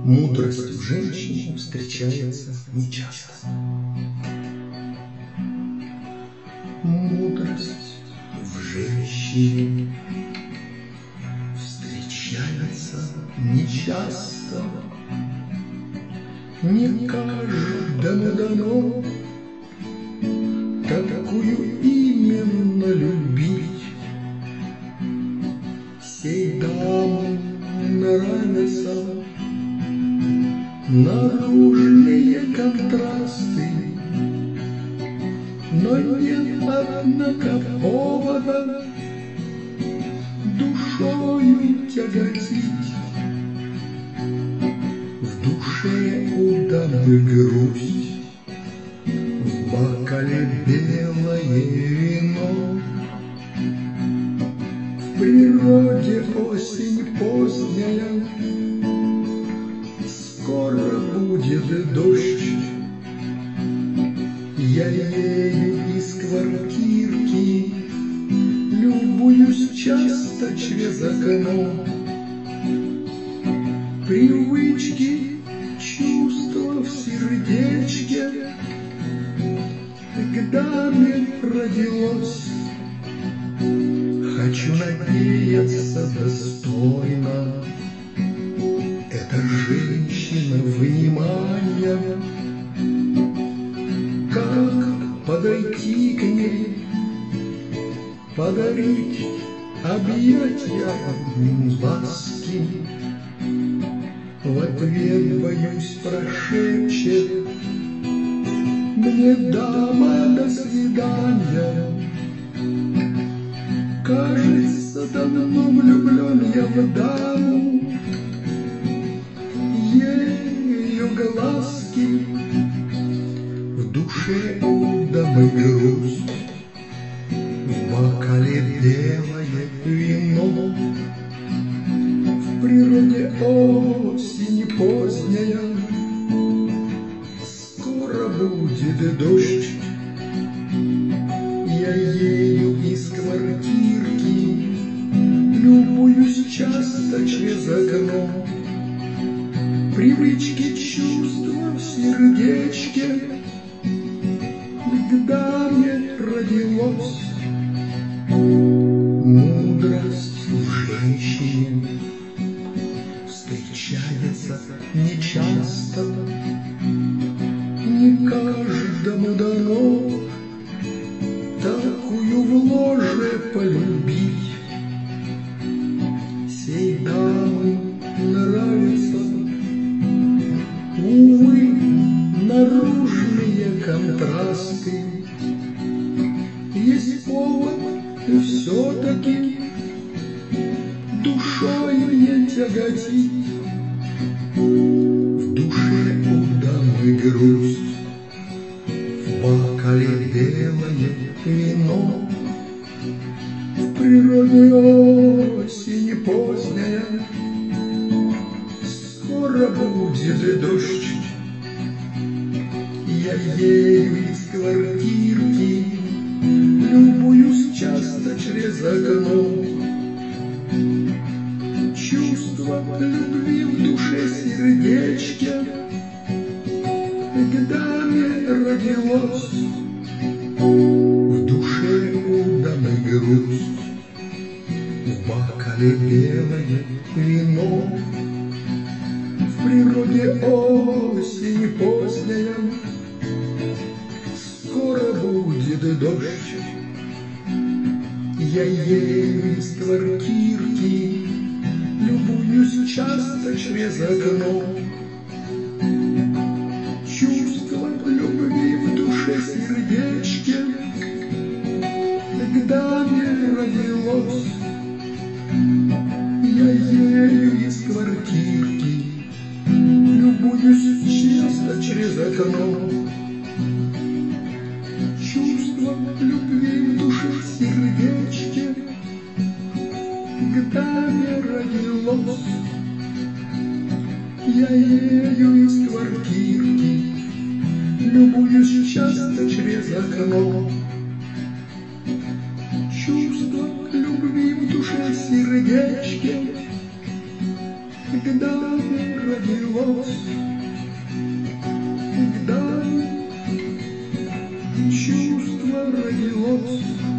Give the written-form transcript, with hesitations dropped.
Мудрость в женщине встречается нечасто. Мудрость в женщине встречается нечасто. Не каждому дано такую именно любить. Сей дамы нравятся наружные контрасты, но нет, однако, повода душою тяготить. В душе у дамы грусть, в бокале белое вино. В природе осень поздняя, скоро будет дождь. Я ею из квартирки любуюсь часто через окно. Привычки, чувства в сердечке к даме родилось. Хочу надеяться достойно, эта женщина внимания. Как подойти к ней, подарить объятия ласки? В ответ, боюсь, прошепчет мне дама до свидания. Кажется, давно влюблен я в даму, ее глазки. В душе у дамы грусть, в бокале белое вино. В природе осень поздняя, скоро будет дождь. Я ею из квартирки любуюсь часто через окно. Привычки, чувства в сердечке к даме родилось. Мудрость в женщине встречается нечасто. Не каждому дано такую в ложе полюбить. Сей дамы нравятся, увы, наружные контрасты. Есть повод все-таки душой не тяготить. В душе у дамы грусть, в бокале белое вино. В природе осень поздняя, скоро будет дождь. Я ею из квартирки любуюсь часто через окно. Чувство любви в душе сердечке к даме родилось. В душе у дамы грусть, в бокале белое вино. В природе осень поздняя, скоро будет дождь. Я ею из квартирки любуюсь часто через окно. Чувство любви в душе сердечке к даме родилось. Я ею из квартирки любуюсь часто через окно. Чувство любви в душе сердечке к даме родилось. Я ею из квартирки любуюсь часто через окно. Чувство любви в душе сердечке когда ты родилась, когда чувство родилось.